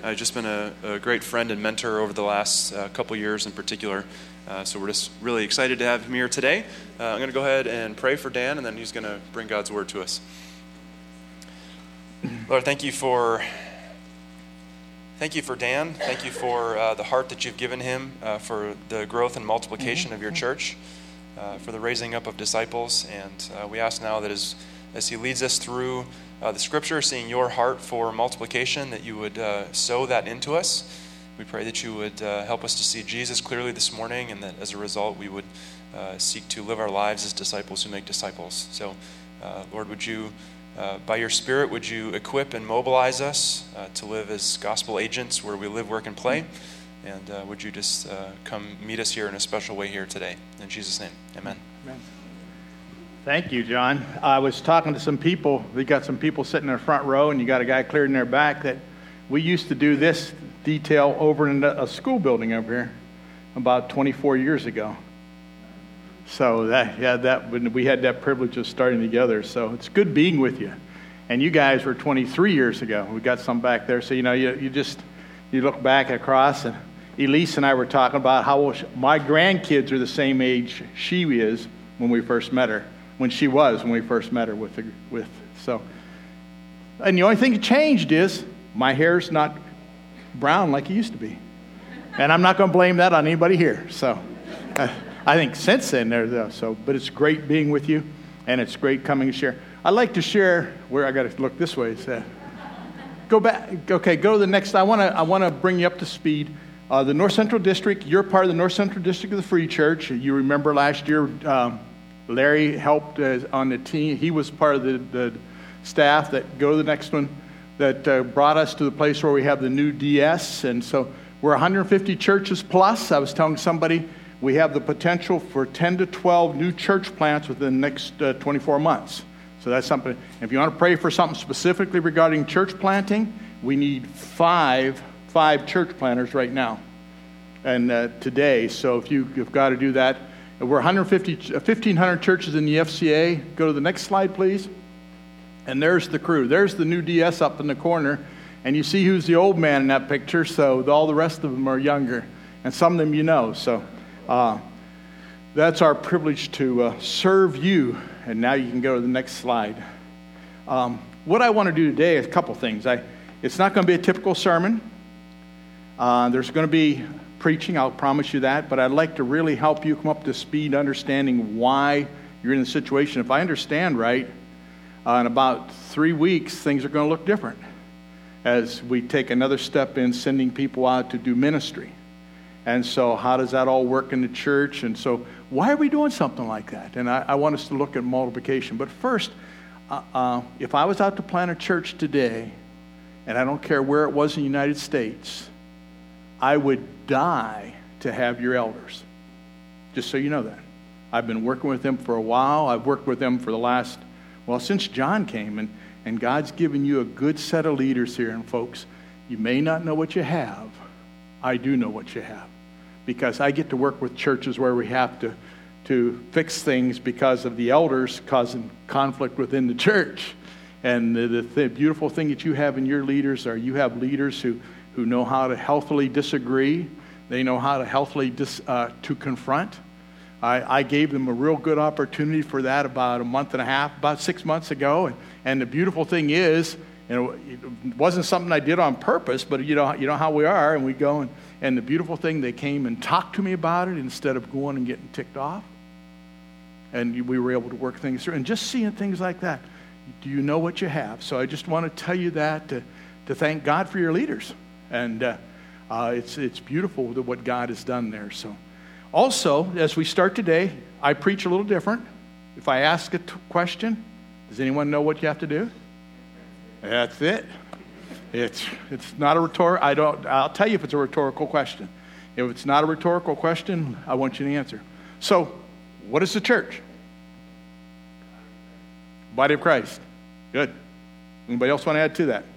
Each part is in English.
just been a great friend and mentor over the last couple years in particular. So we're just really excited to have him here today. I'm going to go ahead and pray for Dan, and then he's going to bring God's word to us. Lord, thank you for Dan. Thank you for the heart that you've given him, for the growth and multiplication of your church, for the raising up of disciples. And we ask now that as he leads us through the scripture, seeing your heart for multiplication, that you would sow that into us. We pray that you would help us to see Jesus clearly this morning, and that as a result we would seek to live our lives as disciples who make disciples. So, Lord, would you, by your Spirit, would you equip and mobilize us to live as gospel agents where we live, work, and play? And would you just come meet us here in a special way here today? In Jesus' name, amen. Amen. Thank you, John. I was talking to some people. We got some people sitting in the front row, and you got a guy cleared in their back that we used to do this detail over in a school building over here about 24 years ago. So we had that privilege of starting together. So it's good being with you. And you guys were 23 years ago. We got some back there. So, you look back across, and Elise and I were talking about how my grandkids are the same age she is when we first met her. When we first met her so. And the only thing that changed is my hair's not brown like it used to be. And I'm not going to blame that on anybody here. So I think since then but it's great being with you, and it's great coming to share. I'd like to share where I got to look this way. Go back. Okay, go to the next. I want to bring you up to speed. The North Central District, you're part of the North Central District of the Free Church. You remember last year Larry helped on the team. He was part of the staff that go to the next one that brought us to the place where we have the new DS. And so we're 150 churches plus. I was telling somebody we have the potential for 10 to 12 new church plants within the next 24 months. So that's something. If you want to pray for something specifically regarding church planting, we need five church planters right now and today. So if you've got to do that. We're 1,500 churches in the FCA. Go to the next slide, please. And there's the crew. There's the new DS up in the corner. And you see who's the old man in that picture. So all the rest of them are younger. And some of them you know. So that's our privilege to serve you. And now you can go to the next slide. What I want to do today is a couple things. It's not going to be a typical sermon. There's going to be preaching, I'll promise you that, but I'd like to really help you come up to speed understanding why you're in the situation. If I understand right, in about 3 weeks, things are going to look different as we take another step in sending people out to do ministry. And so how does that all work in the church? And so why are we doing something like that? And I want us to look at multiplication. But first, if I was out to plant a church today, and I don't care where it was in the United States, I would die to have your elders. Just so you know that. I've been working with them for a while. I've worked with them for since John came. And God's given you a good set of leaders here. And folks, you may not know what you have. I do know what you have. Because I get to work with churches where we have to fix things because of the elders causing conflict within the church. And the beautiful thing that you have in your leaders are you have leaders who know how to healthily disagree. They know how to healthily to confront. I gave them a real good opportunity for that about 6 months ago. And the beautiful thing is, it wasn't something I did on purpose, but you know how we are, and we go and the beautiful thing, they came and talked to me about it instead of going and getting ticked off. And we were able to work things through. And just seeing things like that, do you know what you have? So I just want to tell you that to thank God for your leaders. And it's beautiful what God has done there. So, also, as we start today, I preach a little different. If I ask a question, does anyone know what you have to do? That's it. It's not a rhetorical. I'll tell you if it's a rhetorical question. If it's not a rhetorical question, I want you to answer. So, what is the church? Body of Christ. Good. Anybody else want to add to that?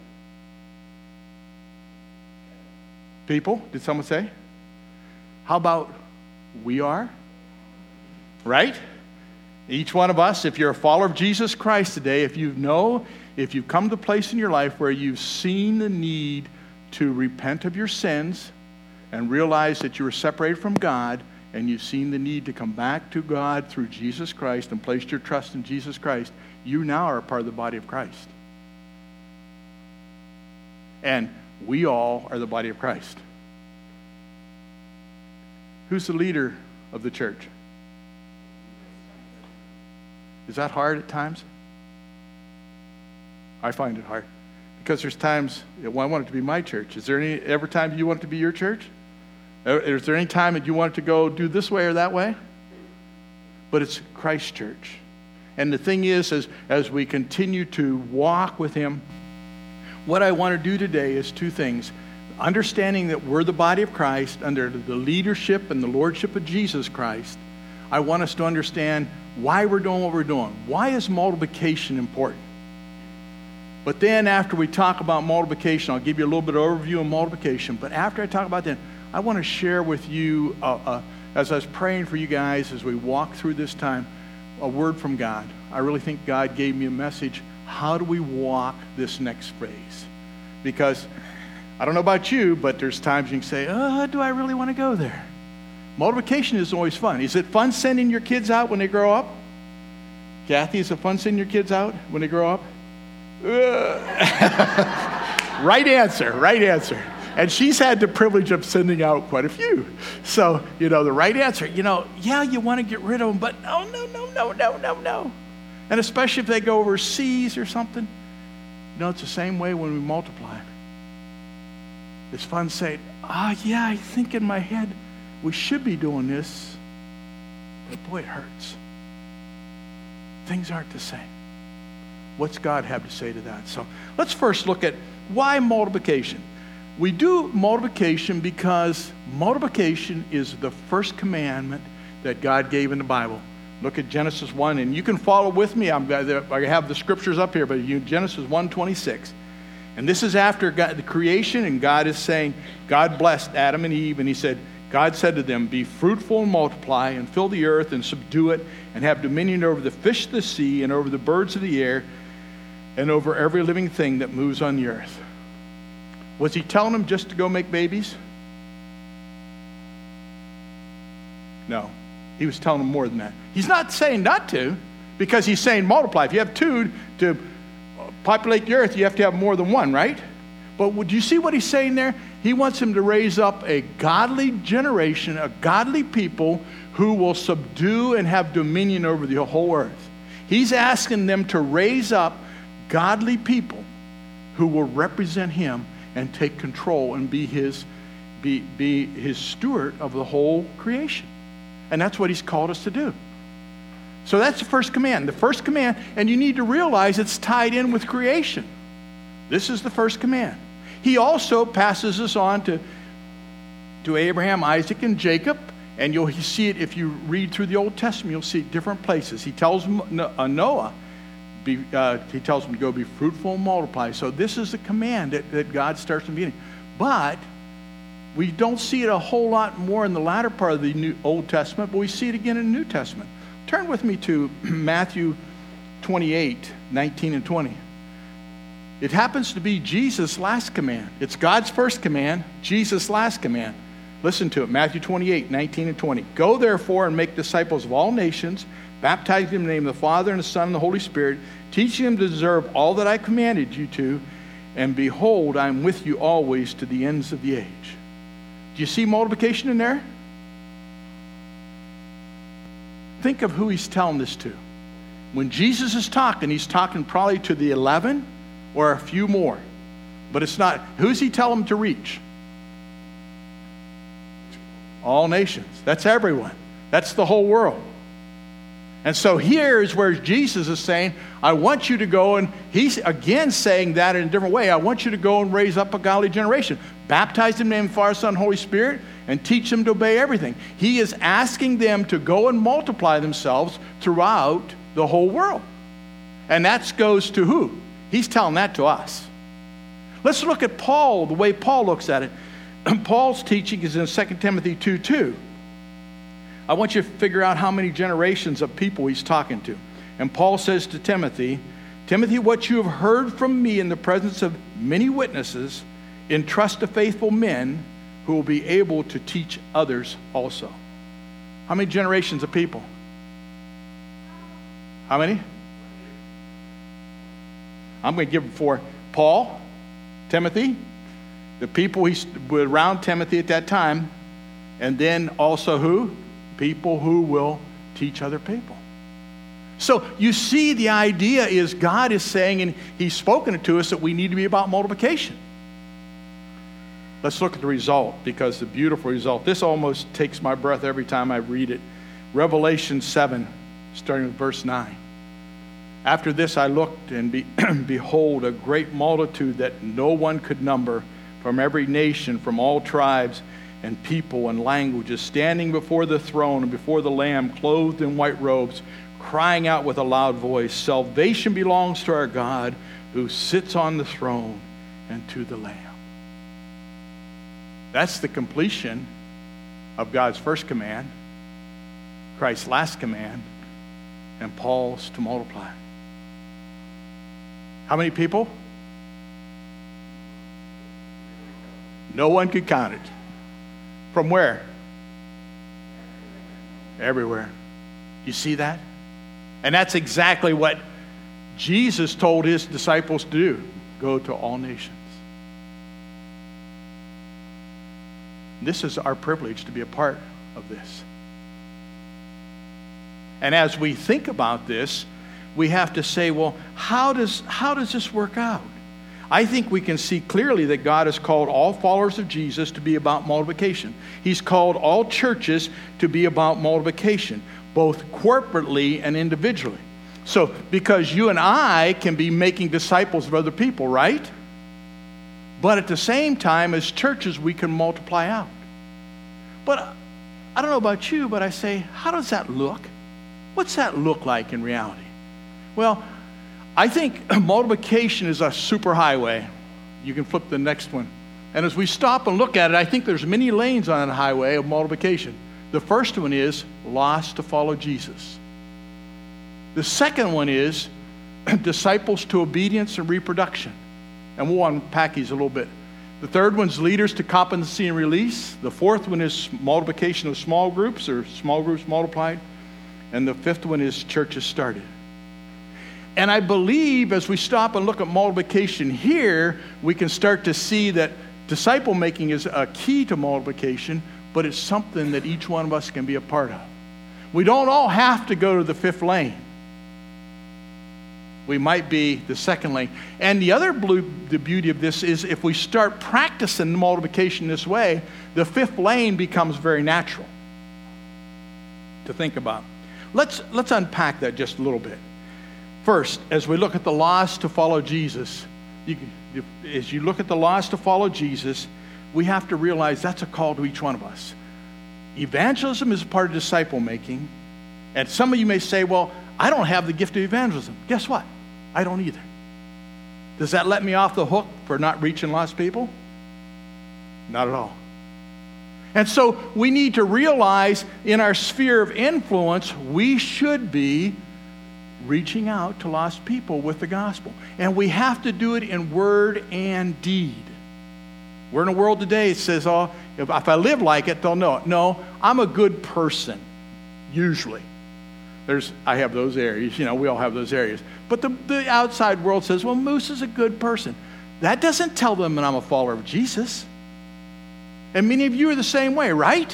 People, did someone say? How about we are? Right? Each one of us, if you're a follower of Jesus Christ today, if you've come to a place in your life where you've seen the need to repent of your sins and realize that you were separated from God and you've seen the need to come back to God through Jesus Christ and placed your trust in Jesus Christ, you now are a part of the body of Christ. And we all are the body of Christ. Who's the leader of the church? Is that hard at times? I find it hard. Because there's times, well, I want it to be my church. Is there any ever time you want it to be your church? Is there any time that you want it to go do this way or that way? But it's Christ's church. And the thing is, as we continue to walk with him, what I want to do today is two things. Understanding that we're the body of Christ under the leadership and the lordship of Jesus Christ, I want us to understand why we're doing what we're doing. Why is multiplication important? But then after we talk about multiplication, I'll give you a little bit of overview of multiplication. But after I talk about that, I want to share with you, as I was praying for you guys as we walk through this time, a word from God. I really think God gave me a message. How do we walk this next phase? Because I don't know about you, but there's times you can say, do I really want to go there? Multiplication is always fun. Is it fun sending your kids out when they grow up? Kathy, is it fun sending your kids out when they grow up? Right answer. And she's had the privilege of sending out quite a few. So, the right answer, yeah, you want to get rid of them, but no. And especially if they go overseas or something. It's the same way when we multiply. It's fun saying, yeah, I think in my head we should be doing this. But boy, it hurts. Things aren't the same. What's God have to say to that? So let's first look at why multiplication. We do multiplication because multiplication is the first commandment that God gave in the Bible. Look at Genesis 1, and you can follow with me. I have the scriptures up here, but Genesis 1:26. And this is after the creation, and God is saying, God blessed Adam and Eve, and he said, God said to them, be fruitful and multiply, and fill the earth and subdue it, and have dominion over the fish of the sea, and over the birds of the air, and over every living thing that moves on the earth. Was he telling them just to go make babies? No. He was telling them more than that. He's not saying not to, because he's saying multiply. If you have two to populate the earth, you have to have more than one, right? But would you see what he's saying there? He wants them to raise up a godly generation, a godly people who will subdue and have dominion over the whole earth. He's asking them to raise up godly people who will represent him and take control and be his steward of the whole creation. And that's what he's called us to do. So that's the first command. The first command, and you need to realize it's tied in with creation. This is the first command. He also passes this on to Abraham, Isaac, and Jacob. And you'll see it if you read through the Old Testament. You'll see different places. He tells Noah, he tells him to go be fruitful and multiply. So this is the command that God starts in the beginning. But we don't see it a whole lot more in the latter part of the Old Testament, but we see it again in the New Testament. Turn with me to Matthew 28, 19 and 20. It happens to be Jesus' last command. It's God's first command, Jesus' last command. Listen to it, Matthew 28, 19 and 20. Go therefore and make disciples of all nations, baptizing them in the name of the Father and the Son and the Holy Spirit, teaching them to observe all that I commanded you to, and behold, I am with you always to the ends of the age. Do you see multiplication in there? Think of who he's telling this to. When Jesus is talking, he's talking probably to the 11 or a few more. But it's not. Who's he telling them to reach? All nations. That's everyone. That's the whole world. And so here is where Jesus is saying, I want you to go, and he's again saying that in a different way. I want you to go and raise up a godly generation. Baptize them in the name of the Father, Son, and Holy Spirit, and teach them to obey everything. He is asking them to go and multiply themselves throughout the whole world. And that goes to who? He's telling that to us. Let's look at Paul, the way Paul looks at it. Paul's teaching is in 2 Timothy 2:2. I want you to figure out how many generations of people he's talking to. And Paul says to Timothy, Timothy, what you have heard from me in the presence of many witnesses, entrust to faithful men who will be able to teach others also. How many generations of people? How many? I'm going to give them for Paul, Timothy, the people he were around Timothy at that time, and then also who? People who will teach other people. So you see, the idea is God is saying, and He's spoken it to us, that we need to be about multiplication. Let's look at the result, because the beautiful result. This almost takes my breath every time I read it. Revelation 7, starting with verse 9. After this I looked, and behold, a great multitude that no one could number, from every nation, from all tribes and people and languages, standing before the throne and before the Lamb, clothed in white robes, crying out with a loud voice, "Salvation belongs to our God who sits on the throne and to the Lamb." That's the completion of God's first command, Christ's last command, and Paul's to multiply. How many people? No one could count it. From where? Everywhere. You see that? And that's exactly what Jesus told His disciples to do. Go to all nations. This is our privilege to be a part of this. And as we think about this, we have to say, well, how does this work out? I think we can see clearly that God has called all followers of Jesus to be about multiplication. He's called all churches to be about multiplication, both corporately and individually. So, because you and I can be making disciples of other people, right? But at the same time, as churches, we can multiply out. But I don't know about you, but I say, how does that look? What's that look like in reality? Well, I think multiplication is a superhighway. You can flip the next one. And as we stop and look at it, I think there's many lanes on that highway of multiplication. The first one is lost to follow Jesus. The second one is disciples to obedience and reproduction. And we'll unpack these a little bit. The third one's leaders to competency and release. The fourth one is multiplication of small groups, or small groups multiplied. And the fifth one is churches started. And I believe as we stop and look at multiplication here, we can start to see that disciple making is a key to multiplication, but it's something that each one of us can be a part of. We don't all have to go to the fifth lane. We might be the second lane. And the beauty of this is if we start practicing multiplication this way, the fifth lane becomes very natural to think about. Let's unpack that just a little bit. First, as we look at the lost to follow Jesus, as you look at the lost to follow Jesus, we have to realize that's a call to each one of us. Evangelism is a part of disciple making. And some of you may say, well, I don't have the gift of evangelism. Guess what? I don't either. Does that let me off the hook for not reaching lost people? Not at all. And so we need to realize in our sphere of influence, we should be reaching out to lost people with the gospel. And we have to do it in word and deed. We're in a world today that says, oh, if I live like it, they'll know it. No, I'm a good person, usually. I have those areas, we all have those areas. But the outside world says, well, Moose is a good person. That doesn't tell them that I'm a follower of Jesus. And many of you are the same way, right?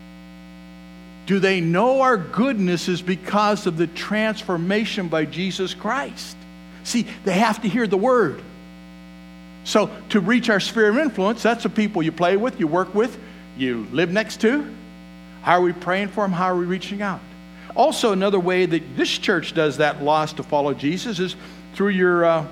Do they know our goodness is because of the transformation by Jesus Christ? See, they have to hear the word. So to reach our sphere of influence, that's the people you play with, you work with, you live next to. How are we praying for them? How are we reaching out? Also, another way that this church does that lost to follow Jesus is through your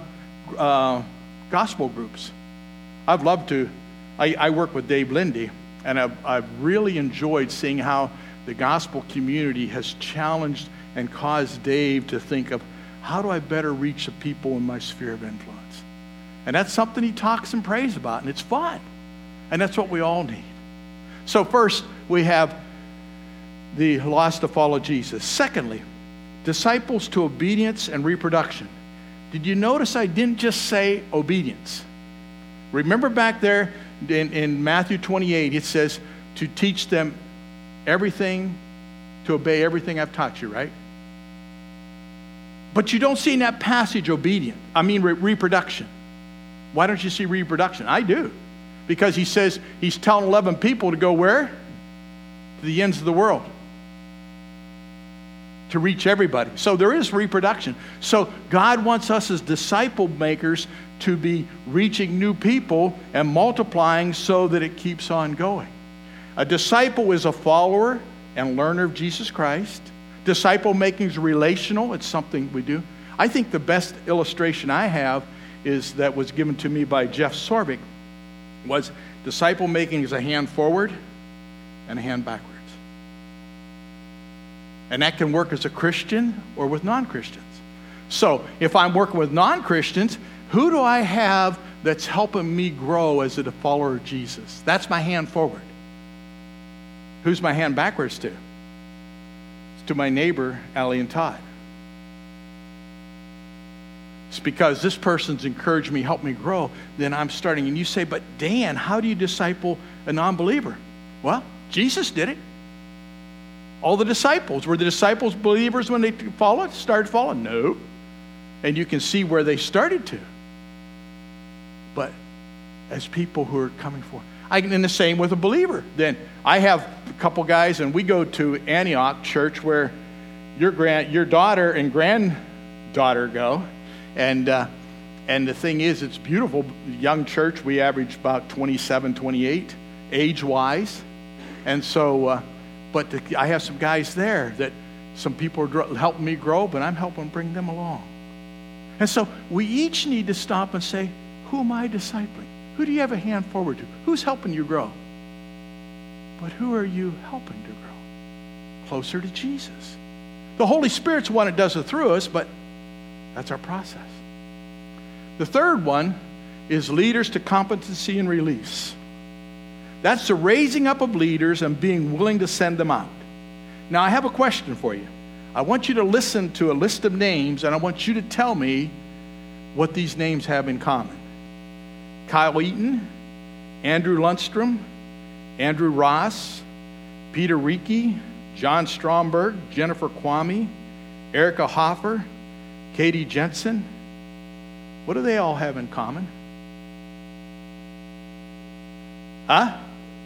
gospel groups. I've loved to. I work with Dave Lindy, and I've really enjoyed seeing how the gospel community has challenged and caused Dave to think of, how do I better reach the people in my sphere of influence? And that's something he talks and prays about, and it's fun. And that's what we all need. So first, we have the lost to follow Jesus. Secondly, disciples to obedience and reproduction. Did you notice I didn't just say obedience? Remember back there in Matthew 28, it says to teach them everything, to obey everything I've taught you, right? But you don't see in that passage reproduction. Why don't you see reproduction? I do. Because he says he's telling 11 people to go where? To the ends of the world. To reach everybody. So there is reproduction. So God wants us as disciple makers to be reaching new people and multiplying so that it keeps on going. A disciple is a follower and learner of Jesus Christ. Disciple making is relational. It's something we do. I think the best illustration I have is that was given to me by Jeff Sorbick was disciple making is a hand forward and a hand backwards. And that can work as a Christian or with non-Christians. So if I'm working with non-Christians, who do I have that's helping me grow as a follower of Jesus? That's my hand forward. Who's my hand backwards to? It's to my neighbor, Allie and Todd. It's because this person's encouraged me, helped me grow, then I'm starting. And you say, but Dan, how do you disciple a non-believer? Well, Jesus did it. All the disciples. Were the disciples believers when they started following? No. And you can see where they started to. But as people who are coming forward. In the same with a believer. Then I have a couple guys, and we go to Antioch Church where your daughter and granddaughter go. And the thing is, it's beautiful. Young church, we average about 27, 28, age-wise. And so, I have some guys there that some people are helping me grow, but I'm helping bring them along. And so we each need to stop and say, who am I discipling? Who do you have a hand forward to? Who's helping you grow? But who are you helping to grow? Closer to Jesus. The Holy Spirit's the one that does it through us, but that's our process. The third one is leaders to competency and release. That's the raising up of leaders and being willing to send them out. Now, I have a question for you. I want you to listen to a list of names, and I want you to tell me what these names have in common. Kyle Eaton, Andrew Lundstrom, Andrew Ross, Peter Reiki, John Stromberg, Jennifer Kwame, Erica Hoffer, Katie Jensen. What do they all have in common? Huh?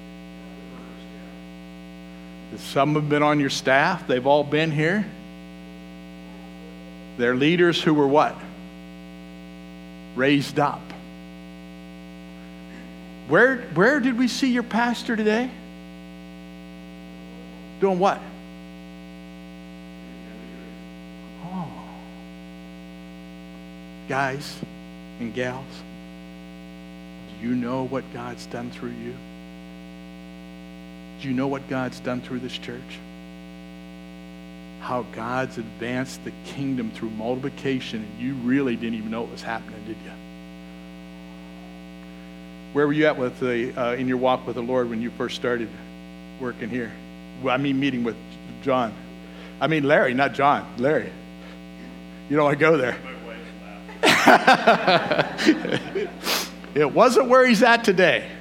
Some have been on your staff. They've all been here. They're leaders who were what? Raised up. Where did we see your pastor today? Doing what? Oh. Guys and gals, do you know what God's done through you? Do you know what God's done through this church? How God's advanced the kingdom through multiplication, and you really didn't even know it was happening, did you? Where were you at with in your walk with the Lord when you first started working here? Well, meeting with John. Larry, not John. Larry. You don't want to go there. It wasn't where he's at today.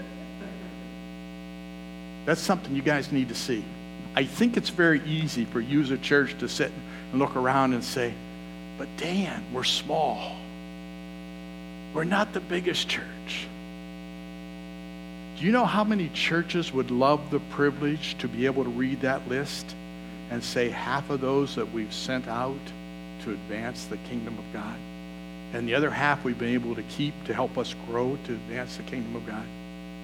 That's something you guys need to see. I think it's very easy for you as a church to sit and look around and say, but Dan, we're small. We're not the biggest church. Do you know how many churches would love the privilege to be able to read that list and say half of those that we've sent out to advance the kingdom of God, and the other half we've been able to keep to help us grow to advance the kingdom of God?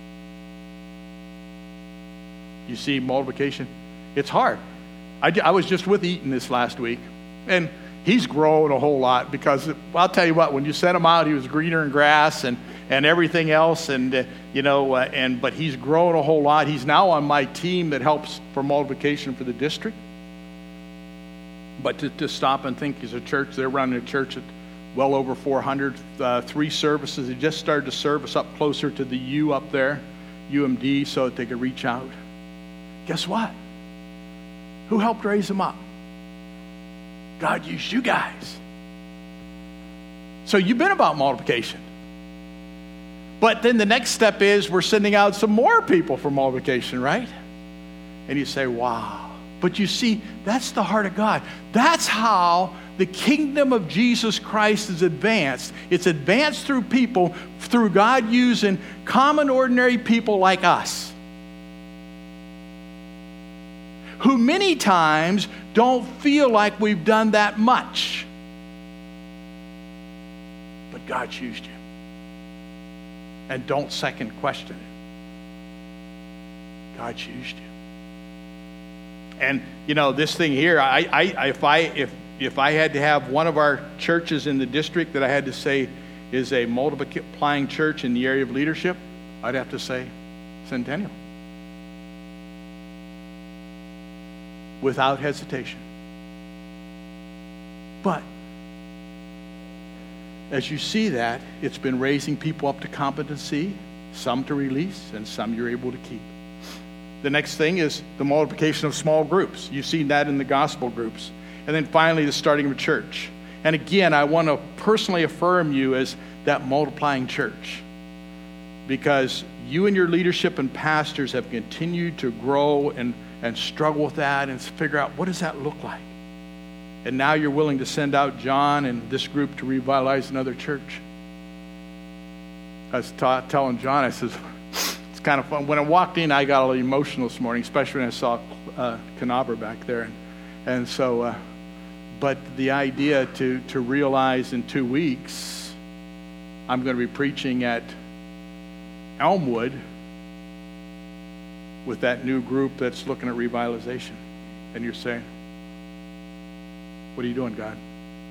You see, multiplication, it's hard. I was just with Eaton this last week, and he's grown a whole lot because, I'll tell you what, when you sent him out, he was greener in grass and everything else, but he's grown a whole lot. He's now on my team that helps for multiplication for the district. But to stop and think, as a church, they're running a church at well over 400, 3 services. They just started to service up closer to the U up there, UMD, so that they could reach out. Guess what? Who helped raise them up? God used you guys. So you've been about multiplication. But then the next step is we're sending out some more people for multiplication, right? And you say, wow. But you see, that's the heart of God. That's how the kingdom of Jesus Christ is advanced. It's advanced through people, through God using common, ordinary people like us, who many times don't feel like we've done that much. But God's used you. And don't second question it. God's used you. And you know, this thing here, if I had to have one of our churches in the district that I had to say is a multiplying church in the area of leadership, I'd have to say Centennial. Without hesitation. But as you see that, it's been raising people up to competency, some to release, and some you're able to keep. The next thing is the multiplication of small groups. You've seen that in the gospel groups. And then finally, the starting of a church. And again, I want to personally affirm you as that multiplying church, because you and your leadership and pastors have continued to grow and struggle with that and figure out, what does that look like? And now you're willing to send out John and this group to revitalize another church. I was telling John, I said, it's kind of fun. When I walked in, I got a little emotional this morning, especially when I saw Canaber back there. And so, but the idea to realize in 2 weeks, I'm going to be preaching at Elmwood with that new group that's looking at revitalization. And you're saying, what are you doing, God?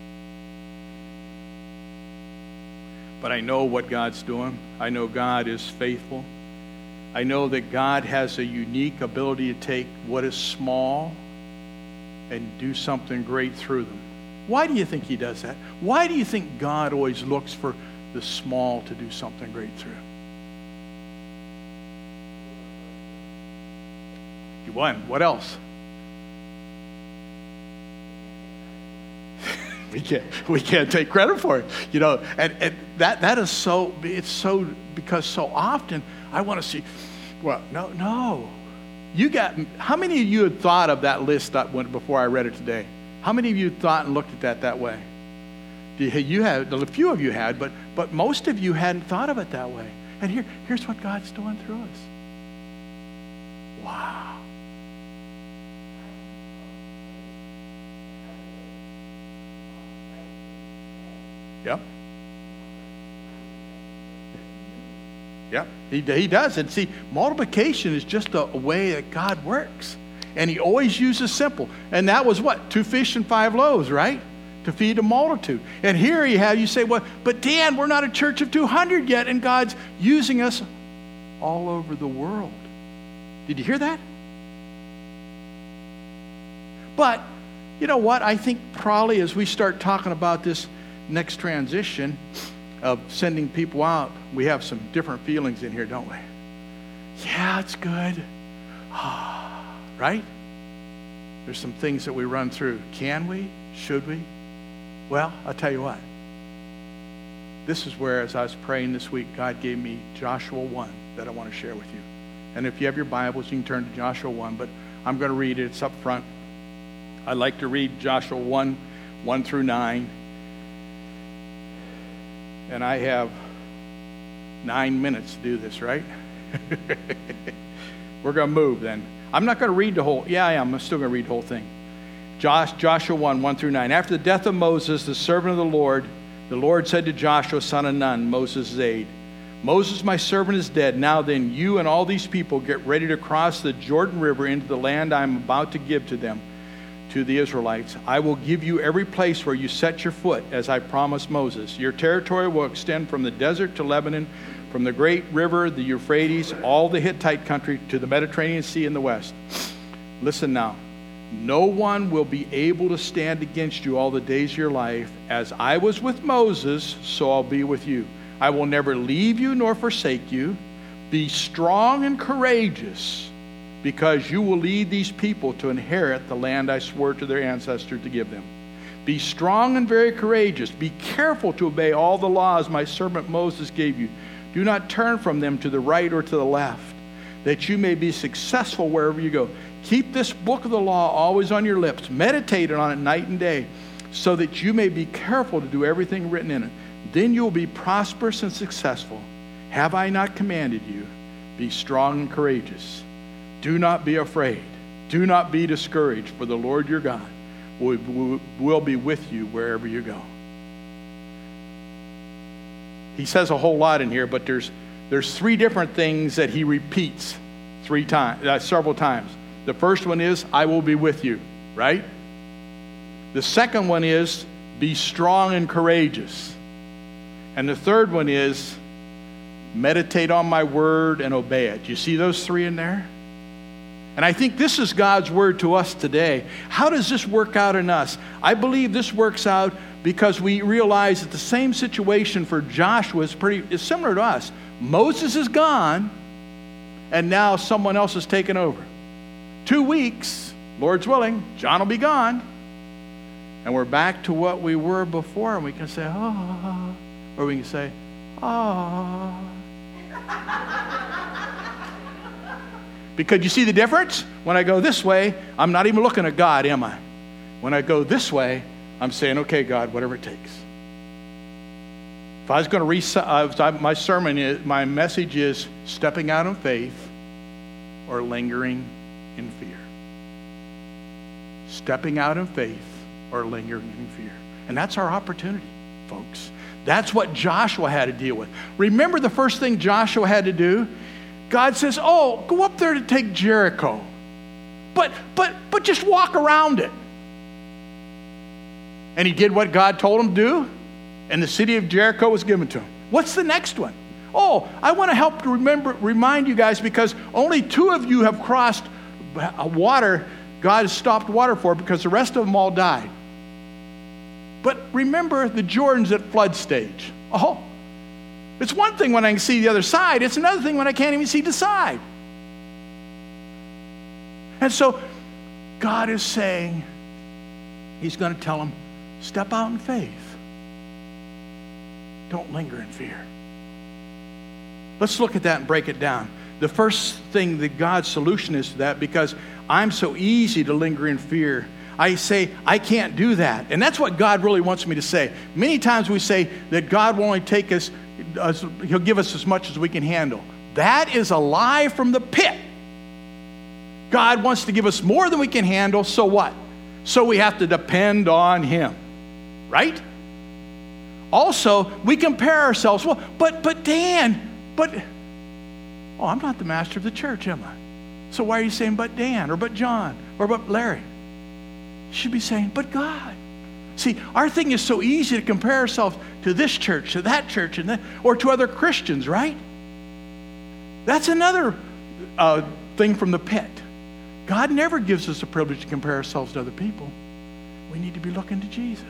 But I know what God's doing. I know God is faithful. I know that God has a unique ability to take what is small and do something great through them. Why do you think he does that? Why do you think God always looks for the small to do something great through? You won. What else? We can't take credit for it, you know. And that is so. It's so, because so often I want to see. Well, no. You got. How many of you had thought of that list before I read it today? How many of you thought and looked at that way? You had. A few of you had, but most of you hadn't thought of it that way. And here's what God's doing through us. Wow. Yep. Yep, he does. And see, multiplication is just a way that God works. And he always uses simple. And that was what? 2 fish and 5 loaves, right? To feed a multitude. And here you say, well, but Dan, we're not a church of 200 yet, and God's using us all over the world. Did you hear that? But, you know what? I think probably as we start talking about this next transition of sending people out, we have some different feelings in here, don't we? Yeah, it's good. Right? There's some things that we run through. Can we? Should we? Well, I'll tell you what. This is where, as I was praying this week, God gave me Joshua 1 that I want to share with you. And if you have your Bibles, you can turn to Joshua 1, but I'm going to read it. It's up front. I like to read Joshua 1 through 9. And I have 9 minutes to do this, right? We're going to move then. I'm not going to read the whole. Yeah, I am. I'm still going to read the whole thing. Joshua 1 through 9. After the death of Moses, the servant of the Lord said to Joshua, son of Nun, Moses' aide, Moses, my servant, is dead. Now then, you and all these people get ready to cross the Jordan River into the land I am about to give to them, to the Israelites. I will give you every place where you set your foot, as I promised Moses. Your territory will extend from the desert to Lebanon, from the great river, the Euphrates, all the Hittite country, to the Mediterranean Sea in the west. Listen now. No one will be able to stand against you all the days of your life. As I was with Moses, so I'll be with you. I will never leave you nor forsake you. Be strong and courageous, because you will lead these people to inherit the land I swore to their ancestors to give them. Be strong and very courageous. Be careful to obey all the laws my servant Moses gave you. Do not turn from them to the right or to the left, that you may be successful wherever you go. Keep this book of the law always on your lips. Meditate on it night and day, so that you may be careful to do everything written in it. Then you will be prosperous and successful. Have I not commanded you? Be strong and courageous. Do not be afraid. Do not be discouraged, for the Lord your God will be with you wherever you go. He says a whole lot in here, but there's three different things that he repeats several times. The first one is, I will be with you, right? The second one is, be strong and courageous. And the third one is, meditate on my word and obey it. You see those three in there? And I think this is God's word to us today. How does this work out in us? I believe this works out because we realize that the same situation for Joshua is similar to us. Moses is gone, and now someone else has taken over. 2 weeks, Lord's willing, John will be gone. And we're back to what we were before, and we can say, oh, or we can say, oh. Because you see the difference? When I go this way, I'm not even looking at God, am I? When I go this way, I'm saying, okay, God, whatever it takes. If I was going to my message is stepping out in faith or lingering in fear. Stepping out in faith or lingering in fear. And that's our opportunity, folks. That's what Joshua had to deal with. Remember the first thing Joshua had to do? God says, oh, go up there to take Jericho. But just walk around it. And he did what God told him to do, and the city of Jericho was given to him. What's the next one? Oh, I want to help to remind you guys, because only 2 of you have crossed water. God has stopped water for, because the rest of them all died. But remember, the Jordan's at flood stage. Oh, it's one thing when I can see the other side. It's another thing when I can't even see the side. And so God is saying, he's going to tell him, step out in faith. Don't linger in fear. Let's look at that and break it down. The first thing that God's solution is to that, because I'm so easy to linger in fear, I say, I can't do that. And that's what God really wants me to say. Many times we say that God will only take us, he'll give us as much as we can handle. That is a lie from the pit. God wants to give us more than we can handle, so what? So we have to depend on him, right? Also, we compare ourselves. Well, but Dan, I'm not the master of the church, am I? So why are you saying but Dan, or but John, or but Larry? You should be saying, but God. See, our thing is so easy to compare ourselves to this church, to that church, and that, or to other Christians, right? That's another thing from the pit. God never gives us the privilege to compare ourselves to other people. We need to be looking to Jesus.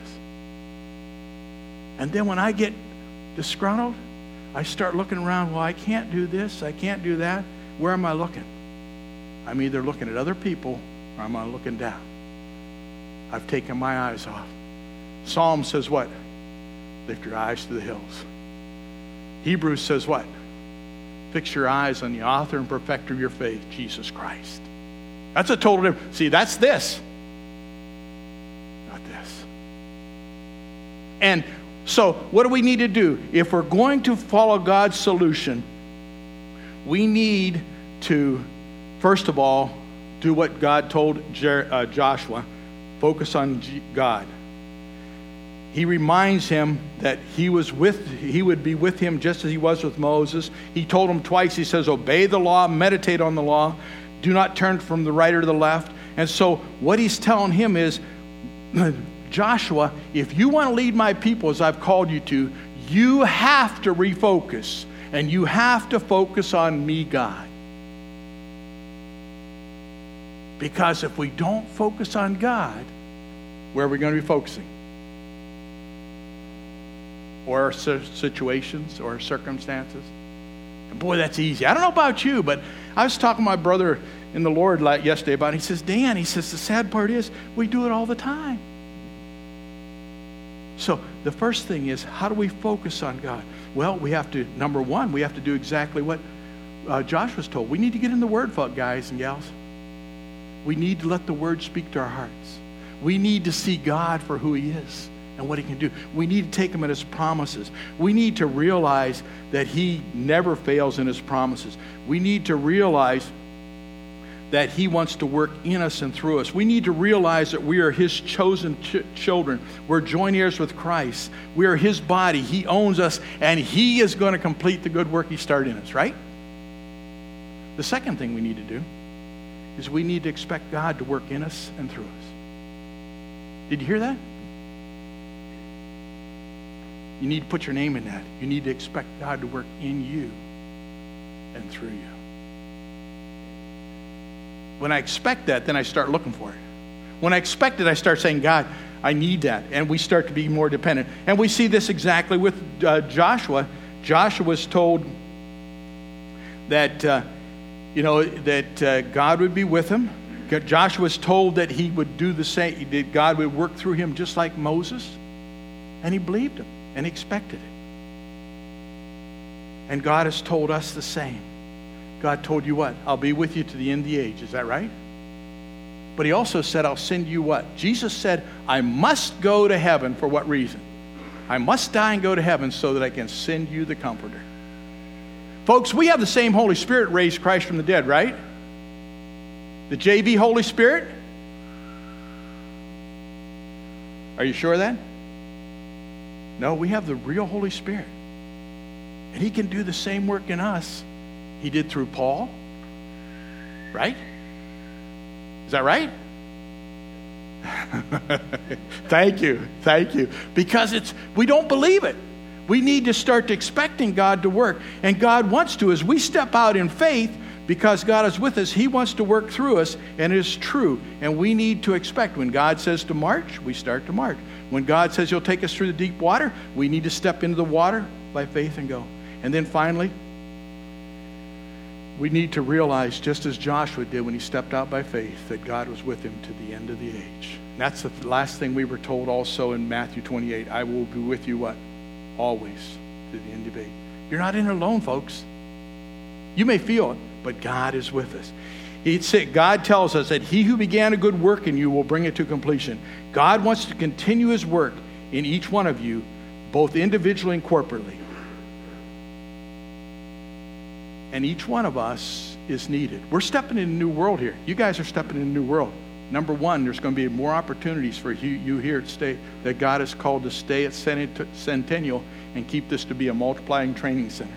And then when I get disgruntled, I start looking around, well, I can't do this, I can't do that. Where am I looking? I'm either looking at other people or I'm looking down. I've taken my eyes off. Psalm says what? Lift your eyes to the hills. Hebrews says what? Fix your eyes on the author and perfecter of your faith, Jesus Christ. That's a total difference. See, that's this. Not this. And so what do we need to do? If we're going to follow God's solution, we need to, first of all, do what God told Joshua. Focus on God. He reminds him that he would be with him just as he was with Moses. He told him twice, he says, obey the law, meditate on the law. Do not turn from the right or the left. And so what he's telling him is, Joshua, if you want to lead my people as I've called you to, you have to refocus. And you have to focus on me, God. Because if we don't focus on God, where are we going to be focusing? Or our situations or our circumstances? And boy, that's easy. I don't know about you, but I was talking to my brother in the Lord yesterday about it. He says, Dan, the sad part is we do it all the time. So the first thing is, how do we focus on God? Well, we have to, number one, we have to do exactly what Josh was told. We need to get in the Word, guys and gals. We need to let the Word speak to our hearts. We need to see God for who He is and what He can do. We need to take Him at His promises. We need to realize that He never fails in His promises. We need to realize that He wants to work in us and through us. We need to realize that we are His chosen children. We're joint heirs with Christ. We are His body. He owns us, and He is going to complete the good work He started in us, right? The second thing we need to do is we need to expect God to work in us and through us. Did you hear that? You need to put your name in that. You need to expect God to work in you and through you. When I expect that, then I start looking for it. When I expect it, I start saying, God, I need that. And we start to be more dependent. And we see this exactly with Joshua. Joshua was told that, God would be with him. Joshua was told that he would do the same, that God would work through him just like Moses. And he believed him and he expected it. And God has told us the same. God told you what? I'll be with you to the end of the age. Is that right? But He also said, I'll send you what? Jesus said, I must go to heaven. For what reason? I must die and go to heaven so that I can send you the Comforter. Folks, we have the same Holy Spirit raised Christ from the dead, right? The JV Holy Spirit? Are you sure of that? No, we have the real Holy Spirit. And He can do the same work in us He did through Paul. Right? Is that right? Thank you. Because we don't believe it. We need to start expecting God to work. And God wants to, as we step out in faith, because God is with us, He wants to work through us, and it is true. And we need to expect. When God says to march, we start to march. When God says He'll take us through the deep water, we need to step into the water by faith and go. And then finally, we need to realize, just as Joshua did when he stepped out by faith, that God was with him to the end of the age. And that's the last thing we were told also in Matthew 28. I will be with you what? Always to the end of the age. You're not in it alone, folks. You may feel it, but God is with us. God tells us that He who began a good work in you will bring it to completion. God wants to continue His work in each one of you, both individually and corporately. And each one of us is needed. We're stepping in a new world here. You guys are stepping in a new world. Number one, there's going to be more opportunities for you here to stay, that God has called to stay at Centennial and keep this to be a multiplying training center.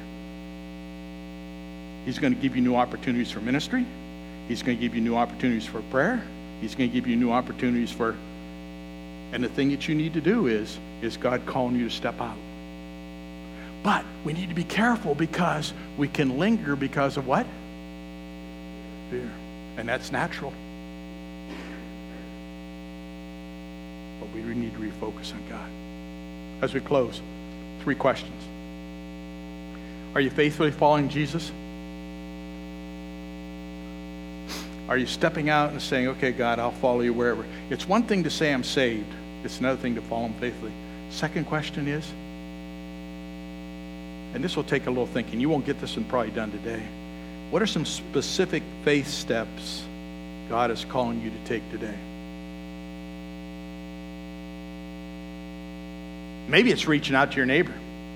He's going to give you new opportunities for ministry. He's going to give you new opportunities for prayer. He's going to give you new opportunities for, and the thing that you need to do is God calling you to step out. But we need to be careful because we can linger because of what? Fear. And that's natural. But we need to refocus on God. As we close, 3 questions. Are you faithfully following Jesus? Are you stepping out and saying, okay, God, I'll follow you wherever? It's one thing to say I'm saved. It's another thing to follow Him faithfully. Second question is, and this will take a little thinking. You won't get this one probably done today. What are some specific faith steps God is calling you to take today? Maybe it's reaching out to your neighbor.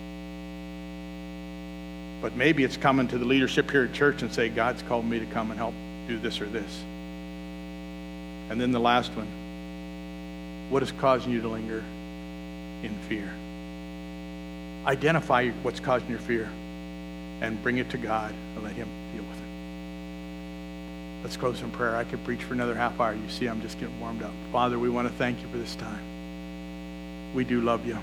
But maybe it's coming to the leadership here at church and say, God's called me to come and help do this or this. And then the last one, what is causing you to linger in fear? Identify what's causing your fear and bring it to God and let Him deal with it. Let's close in prayer. I could preach for another half hour. You see, I'm just getting warmed up. Father, we want to thank You for this time. We do love You.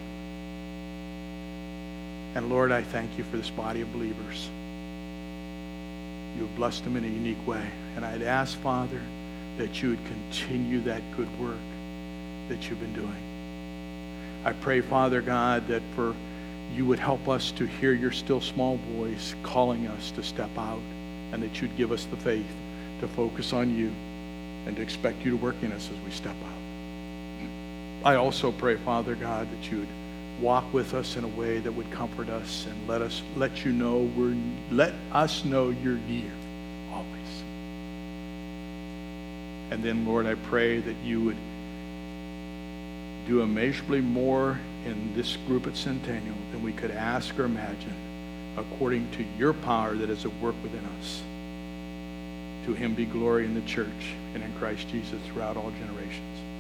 And Lord, I thank You for this body of believers. You have blessed them in a unique way. And I'd ask, Father, that You would continue that good work that You've been doing. I pray, Father God, that You would help us to hear Your still small voice calling us to step out, and that You'd give us the faith to focus on You and to expect You to work in us as we step out. I also pray, Father God, that you would walk with us in a way that would comfort us and let us know you're near always. And then, Lord, I pray that you would do immeasurably more in this group at Centennial than we could ask or imagine, according to your power that is at work within us. To him be glory in the church and in Christ Jesus throughout all generations.